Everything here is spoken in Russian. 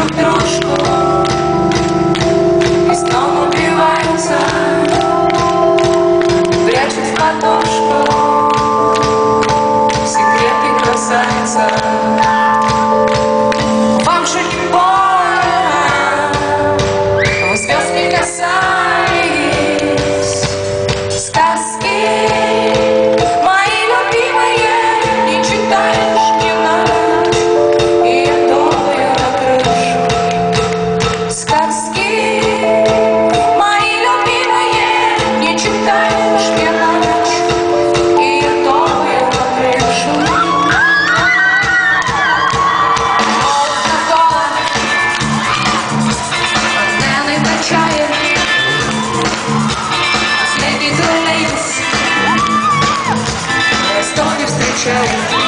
трошку и снова убивается, прячет в подушку секреты красавица. Вам же не больно, вы звезд не касались, сказки мои любимые не читаешь, не надо, и я думаю на крышу. Сказки мои любимые не читаешь, не надо, и я думаю на крышу. Последний троллейбус, я не встречаю.